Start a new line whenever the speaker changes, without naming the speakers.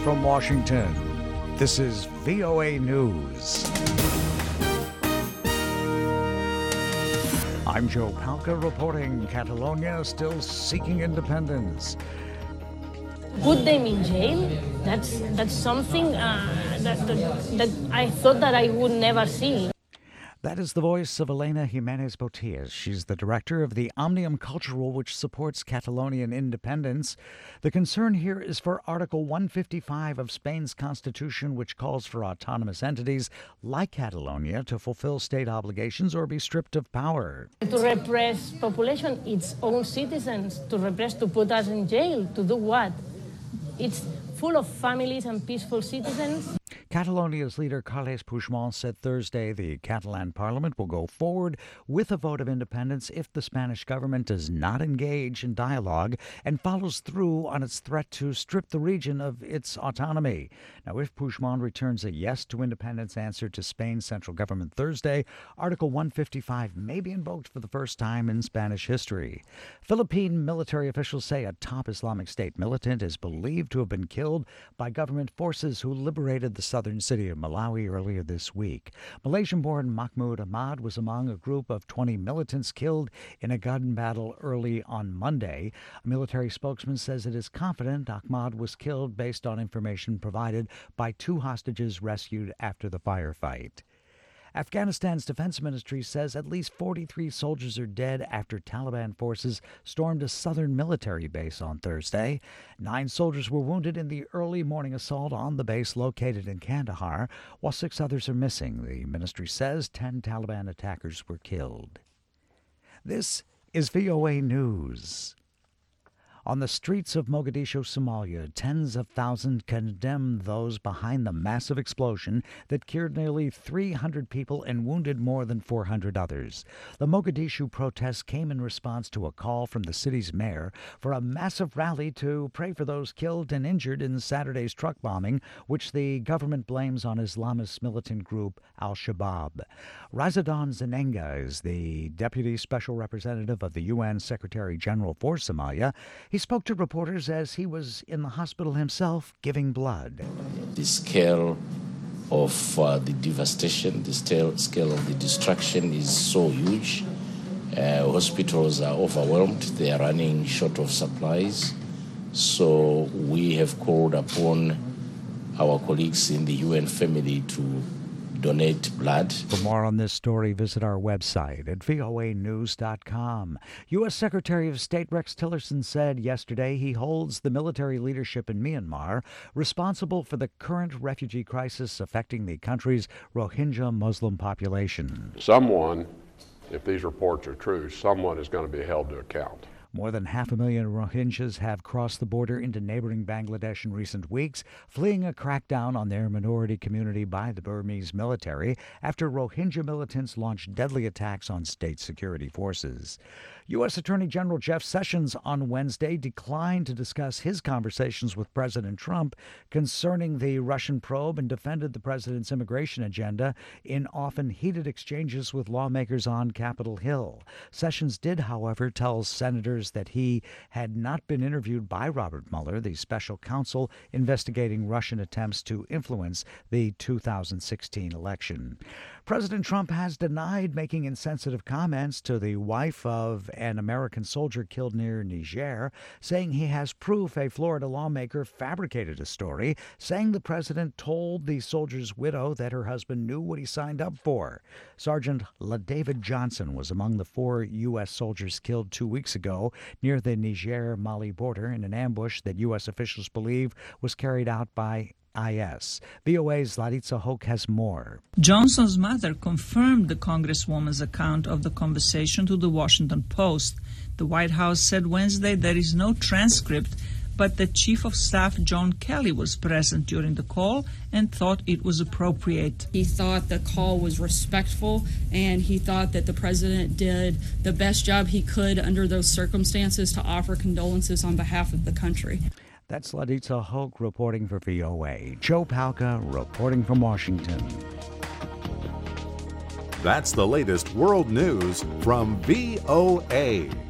from Washington, this is VOA News. I'm Joe Palca reporting Catalonia still seeking independence.
Put them in jail? That's something that I thought that I would never see.
That is the voice of Elena Jimenez Botillas. She's the director of the Omnium Cultural, which supports Catalonian independence. The concern here is for Article 155 of Spain's constitution, which calls for autonomous entities like Catalonia to fulfill state obligations or be stripped of power.
To repress population, its own citizens, to put us in jail, to do what? It's full of families and peaceful citizens.
Catalonia's leader Carles Puigdemont said Thursday the Catalan parliament will go forward with a vote of independence if the Spanish government does not engage in dialogue and follows through on its threat to strip the region of its autonomy. Now, if Puigdemont returns a yes to independence answer to Spain's central government Thursday, Article 155 may be invoked for the first time in Spanish history. Philippine military officials say a top Islamic State militant is believed to have been killed by government forces who liberated the southern city of Malawi earlier this week. Malaysian-born Mahmoud Ahmad was among a group of 20 militants killed in a gun battle early on Monday. A military spokesman says it is confident Ahmad was killed based on information provided by two hostages rescued after the firefight. Afghanistan's defense ministry says at least 43 soldiers are dead after Taliban forces stormed a southern military base on Thursday. 9 soldiers were wounded in the early morning assault on the base located in Kandahar, while 6 others are missing. The ministry says 10 Taliban attackers were killed. This is VOA News. On the streets of Mogadishu, Somalia, tens of thousands condemned those behind the massive explosion that killed nearly 300 people and wounded more than 400 others. The Mogadishu protests came in response to a call from the city's mayor for a massive rally to pray for those killed and injured in Saturday's truck bombing, which the government blames on Islamist militant group Al-Shabaab. Razadon Zenenga is the deputy special representative of the UN Secretary General for Somalia. He spoke to reporters as he was in the hospital himself giving blood.
The scale of the devastation, the scale of the destruction is so huge. Hospitals are overwhelmed. They are running short of supplies. So we have called upon our colleagues in the UN family to donate blood.
For more on this story, visit our website at voanews.com. U.S. Secretary of State Rex Tillerson said yesterday he holds the military leadership in Myanmar responsible for the current refugee crisis affecting the country's Rohingya Muslim population.
Someone, if these reports are true, someone is going to be held to account.
More than 500,000 Rohingyas have crossed the border into neighboring Bangladesh in recent weeks, fleeing a crackdown on their minority community by the Burmese military after Rohingya militants launched deadly attacks on state security forces. U.S. Attorney General Jeff Sessions on Wednesday declined to discuss his conversations with President Trump concerning the Russian probe and defended the president's immigration agenda in often heated exchanges with lawmakers on Capitol Hill. Sessions did, however, tell senators that he had not been interviewed by Robert Mueller, the special counsel investigating Russian attempts to influence the 2016 election. President Trump has denied making insensitive comments to the wife of an American soldier killed near Niger, saying he has proof a Florida lawmaker fabricated a story, saying the president told the soldier's widow that her husband knew what he signed up for. Sergeant LaDavid Johnson was among the 4 U.S. soldiers killed 2 weeks ago near the Niger-Mali border in an ambush that U.S. officials believe was carried out by IS. VOA's Laritza Hoke has more.
Johnson's mother confirmed the Congresswoman's account of the conversation to the Washington Post. The White House said Wednesday there is no transcript, but the Chief of Staff John Kelly was present during the call and thought it was appropriate.
He thought the call was respectful, and he thought that the president did the best job he could under those circumstances to offer condolences on behalf of the country.
That's Laritza Hoke reporting for VOA. Joe Palca reporting from Washington.
That's the latest world news from VOA.